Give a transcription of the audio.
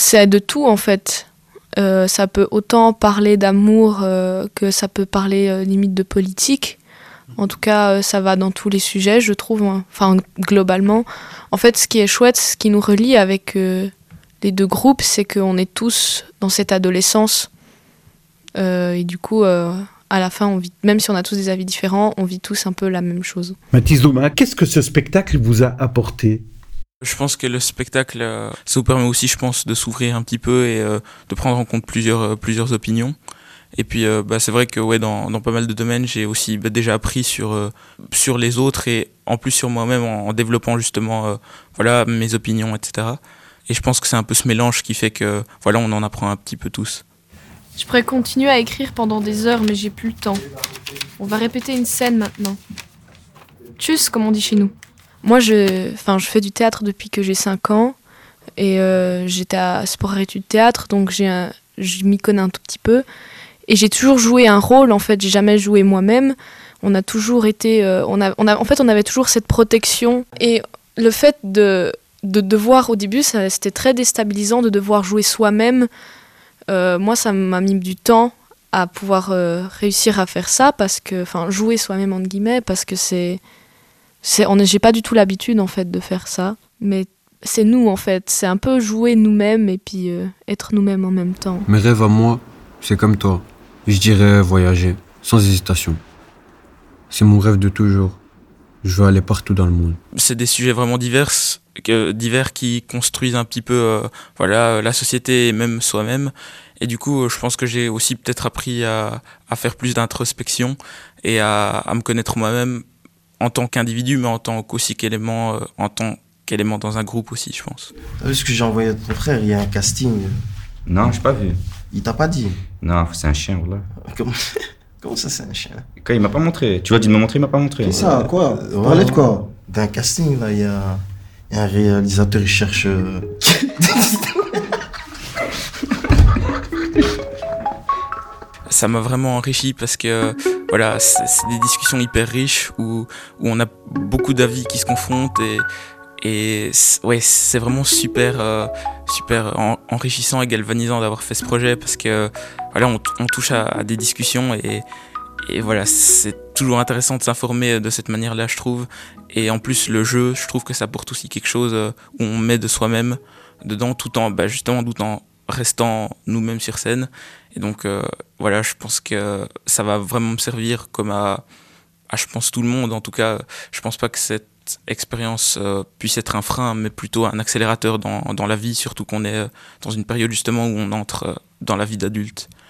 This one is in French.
c'est de tout en fait. Ça peut autant parler d'amour que ça peut parler limite de politique. En tout cas, ça va dans tous les sujets, je trouve. Enfin, globalement. En fait, ce qui est chouette, ce qui nous relie avec les deux groupes, c'est qu'on est tous dans cette adolescence. Et du coup, à la fin, même si on a tous des avis différents, on vit tous un peu la même chose. Mathis Douma, qu'est-ce que ce spectacle vous a apporté ? Je pense que le spectacle, ça vous permet aussi, je pense, de s'ouvrir un petit peu et de prendre en compte plusieurs opinions. Et puis, c'est vrai que dans pas mal de domaines, j'ai aussi déjà appris sur les autres et en plus sur moi-même en développant justement mes opinions, etc. Et je pense que c'est un peu ce mélange qui fait que on en apprend un petit peu tous. Je pourrais continuer à écrire pendant des heures, mais j'ai plus le temps. On va répéter une scène maintenant. Tchuss, comme on dit chez nous. Moi, je fais du théâtre depuis que j'ai 5 ans et j'étais à Sport et Études Théâtre, donc je m'y connais un tout petit peu. Et j'ai toujours joué un rôle, en fait, j'ai jamais joué moi-même. On a toujours été... on avait toujours cette protection. Et le fait de devoir, au début, c'était très déstabilisant de devoir jouer soi-même. Moi, ça m'a mis du temps à pouvoir réussir à faire ça, jouer soi-même, entre guillemets, parce que j'ai pas du tout l'habitude en fait de faire ça, mais c'est nous en fait, c'est un peu jouer nous-mêmes et puis être nous-mêmes en même temps. Mes rêves à moi, c'est comme toi. Je dirais voyager, sans hésitation. C'est mon rêve de toujours. Je veux aller partout dans le monde. C'est des sujets vraiment divers qui construisent un petit peu la société et même soi-même. Et du coup, je pense que j'ai aussi peut-être appris à faire plus d'introspection et à me connaître moi-même en tant qu'individu, mais en tant qu'aussi qu'élément dans un groupe aussi, je pense. T'as vu ce que j'ai envoyé à ton frère? Il y a un casting. Non, j'ai pas vu. Il t'a pas dit? Non, c'est un chien, voilà. Comment ça, c'est un chien? Quand il m'a pas montré. Tu vas dire de me montrer, il m'a pas montré. C'est ça, quoi? Parlais de quoi? D'un casting, là, il y a un réalisateur, il cherche... Ça m'a vraiment enrichi parce que c'est des discussions hyper riches où on a beaucoup d'avis qui se confrontent et c'est vraiment super enrichissant et galvanisant d'avoir fait ce projet parce que on touche à des discussions et c'est toujours intéressant de s'informer de cette manière-là, je trouve. Et en plus le jeu, je trouve que ça apporte aussi quelque chose où on met de soi-même dedans tout en restant nous-mêmes sur scène. Et donc je pense que ça va vraiment me servir comme à je pense tout le monde. En tout cas, je pense pas que cette expérience puisse être un frein, mais plutôt un accélérateur dans la vie, surtout qu'on est dans une période justement où on entre dans la vie d'adulte.